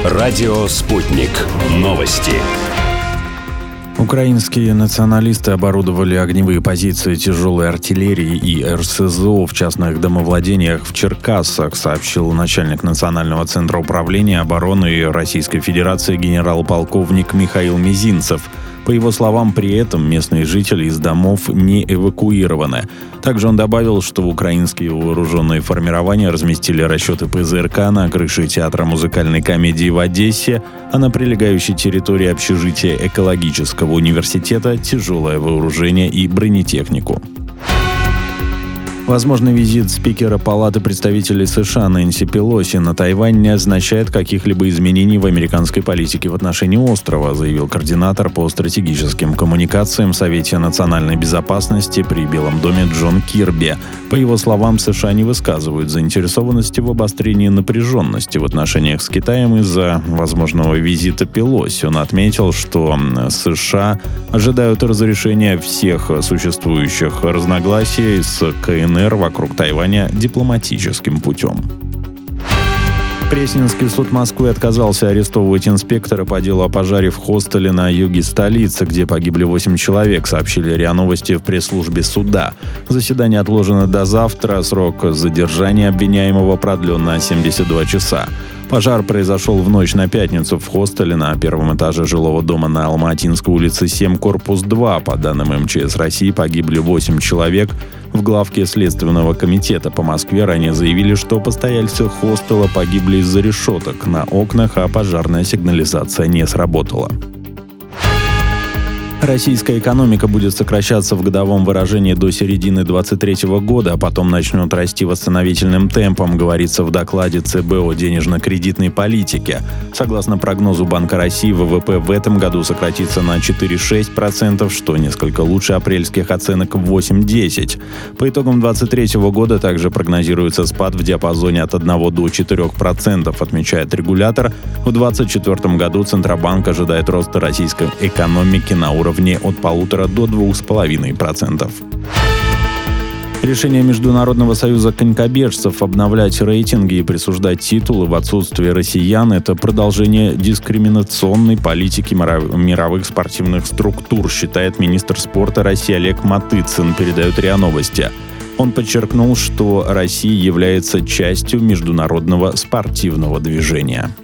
Радио «Спутник». Новости. Украинские националисты оборудовали огневые позиции тяжелой артиллерии и РСЗО в частных домовладениях в Черкассах, сообщил начальник Национального центра управления обороны Российской Федерации генерал-полковник Михаил Мизинцев. По его словам, при этом местные жители из домов не эвакуированы. Также он добавил, что украинские вооруженные формирования разместили расчеты ПЗРК на крыше театра музыкальной комедии в Одессе, а на прилегающей территории общежития экологического университета тяжелое вооружение и бронетехнику. Возможный визит спикера Палаты представителей США Нэнси Пелоси на Тайвань не означает каких-либо изменений в американской политике в отношении острова, заявил координатор по стратегическим коммуникациям в Совете национальной безопасности при Белом доме Джон Кирби. По его словам, США не высказывают заинтересованности в обострении напряженности в отношениях с Китаем из-за возможного визита Пелоси. Он отметил, что США ожидают разрешения всех существующих разногласий с КНР вокруг Тайваня дипломатическим путем. Пресненский суд Москвы отказался арестовывать инспектора по делу о пожаре в хостеле на юге столицы, где погибли 8 человек, сообщили РИА Новости в пресс-службе суда. Заседание отложено до завтра, срок задержания обвиняемого продлен на 72 часа. Пожар произошел в ночь на пятницу в хостеле на первом этаже жилого дома на Алматинской улице 7, корпус 2. По данным МЧС России, погибли 8 человек. В главке Следственного комитета по Москве ранее заявили, что постояльцы хостела погибли из-за решеток на окнах, а пожарная сигнализация не сработала. Российская экономика будет сокращаться в годовом выражении до середины 2023 года, а потом начнет расти восстановительным темпом, говорится в докладе ЦБ о денежно-кредитной политике. Согласно прогнозу Банка России, ВВП в этом году сократится на 4,6%, что несколько лучше апрельских оценок в 8-10%. По итогам 2023 года также прогнозируется спад в диапазоне от 1 до 4%, отмечает регулятор. В 2024 году Центробанк ожидает роста российской экономики на уровне от 1,5 до 2,5%. Решение Международного союза конькобежцев обновлять рейтинги и присуждать титулы в отсутствие россиян – это продолжение дискриминационной политики мировых спортивных структур, считает министр спорта России Олег Матыцин, передает РИА Новости. Он подчеркнул, что Россия является частью международного спортивного движения.